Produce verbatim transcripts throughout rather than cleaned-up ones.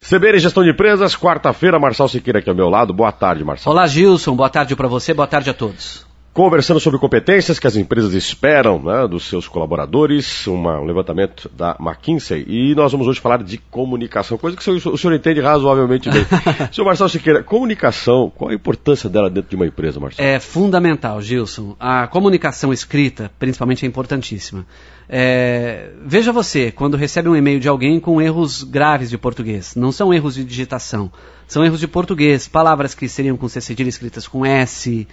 C B N Gestão de Empresas, quarta-feira, Marçal Siqueira aqui ao meu lado. Boa tarde, Marçal. Olá, Gilson. Boa tarde para você, boa tarde a todos. Conversando sobre competências que as empresas esperam, né, dos seus colaboradores, uma, um levantamento da McKinsey. E nós vamos hoje falar de comunicação, coisa que o senhor, o senhor entende razoavelmente bem. Senhor Marçal Siqueira, comunicação, qual a importância dela dentro de uma empresa, Marçal? É fundamental, Gilson. A comunicação escrita, principalmente, é importantíssima. É, veja você, quando recebe um e-mail de alguém com erros graves de português, não são erros de digitação, são erros de português, palavras que seriam com C cedilha escritas com S,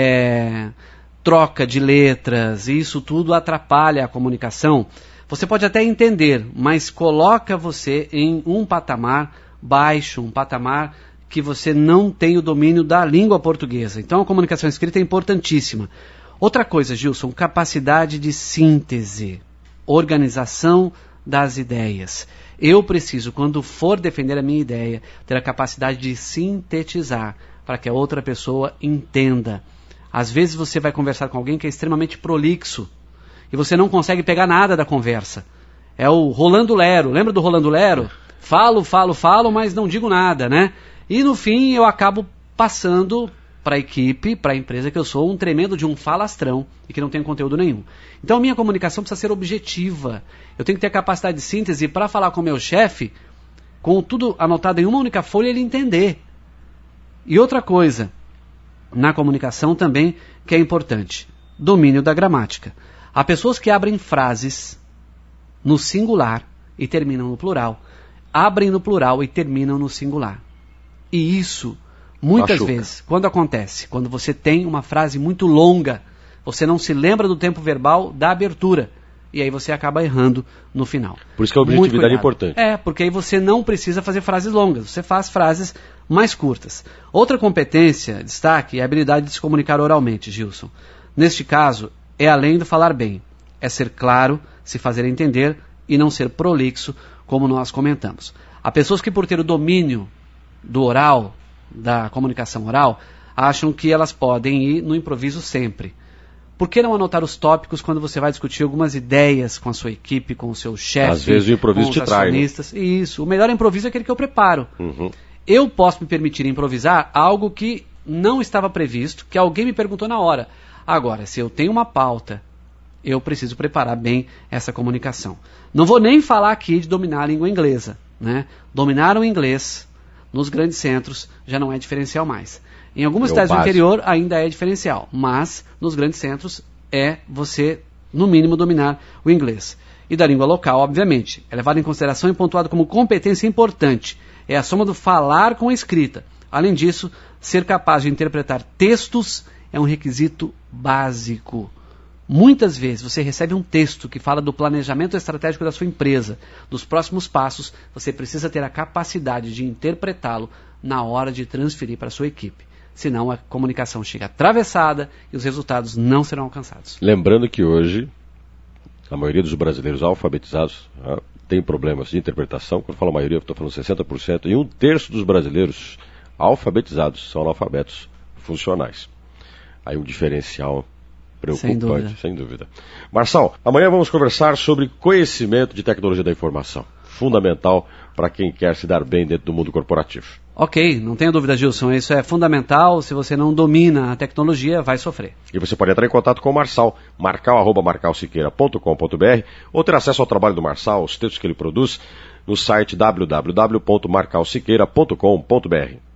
é, troca de letras, e isso tudo atrapalha a comunicação. Você pode até entender, mas coloca você em um patamar baixo, um patamar que você não tem o domínio da língua portuguesa. Então a comunicação escrita é importantíssima. Outra coisa, Gilson, capacidade de síntese, organização das ideias. Eu preciso, quando for defender a minha ideia, ter a capacidade de sintetizar para que a outra pessoa entenda. Às vezes você vai conversar com alguém que é extremamente prolixo e você não consegue pegar nada da conversa. É o Rolando Lero. Lembra do Rolando Lero? Falo, falo, falo, mas não digo nada, né? E no fim eu acabo passando para a equipe, para a empresa, que eu sou um tremendo de um falastrão e que não tem conteúdo nenhum. Então a minha comunicação precisa ser objetiva. Eu tenho que ter a capacidade de síntese para falar com o meu chefe, com tudo anotado em uma única folha, ele entender. E outra coisa, na comunicação também, que é importante, domínio da gramática. Há pessoas que abrem frases no singular e terminam no plural. Abrem no plural e terminam no singular. E isso, muitas Machuca. vezes, quando acontece, quando você tem uma frase muito longa, você não se lembra do tempo verbal da abertura. E aí você acaba errando no final. Por isso que a objetividade é importante. É, porque aí você não precisa fazer frases longas, você faz frases mais curtas. Outra competência, destaque, é a habilidade de se comunicar oralmente, Gilson. Neste caso, é além do falar bem, é ser claro, se fazer entender e não ser prolixo, como nós comentamos. Há pessoas que, por ter o domínio do oral, da comunicação oral, acham que elas podem ir no improviso sempre. Por que não anotar os tópicos quando você vai discutir algumas ideias com a sua equipe, com o seu chefe, às vezes o improviso com os te trai, acionistas? Né? Isso. O melhor improviso é aquele que eu preparo. Uhum. Eu posso me permitir improvisar algo que não estava previsto, que alguém me perguntou na hora. Agora, se eu tenho uma pauta, eu preciso preparar bem essa comunicação. Não vou nem falar aqui de dominar a língua inglesa, né? Dominar o inglês nos grandes centros já não é diferencial mais. Em algumas cidades do interior ainda é diferencial, mas nos grandes centros é você, no mínimo, dominar o inglês. E da língua local, obviamente, é levado em consideração e pontuado como competência importante. É a soma do falar com a escrita. Além disso, ser capaz de interpretar textos é um requisito básico. Muitas vezes você recebe um texto que fala do planejamento estratégico da sua empresa, dos próximos passos, você precisa ter a capacidade de interpretá-lo na hora de transferir para a sua equipe. Senão a comunicação chega atravessada e os resultados não serão alcançados. Lembrando que hoje, a maioria dos brasileiros alfabetizados ah, tem problemas de interpretação. Quando eu falo a maioria, eu estou falando sessenta por cento. E um terço dos brasileiros alfabetizados são analfabetos funcionais. Aí um diferencial preocupante, sem dúvida. sem dúvida. Marçal, amanhã vamos conversar sobre conhecimento de tecnologia da informação. Fundamental para quem quer se dar bem dentro do mundo corporativo. Ok, não tenha dúvida, Gilson, isso é fundamental. Se você não domina a tecnologia, vai sofrer. E você pode entrar em contato com o Marçal, marcal arroba marcal siqueira ponto com ponto b r, ou ter acesso ao trabalho do Marçal, os textos que ele produz, no site w w w ponto marcal siqueira ponto com ponto b r.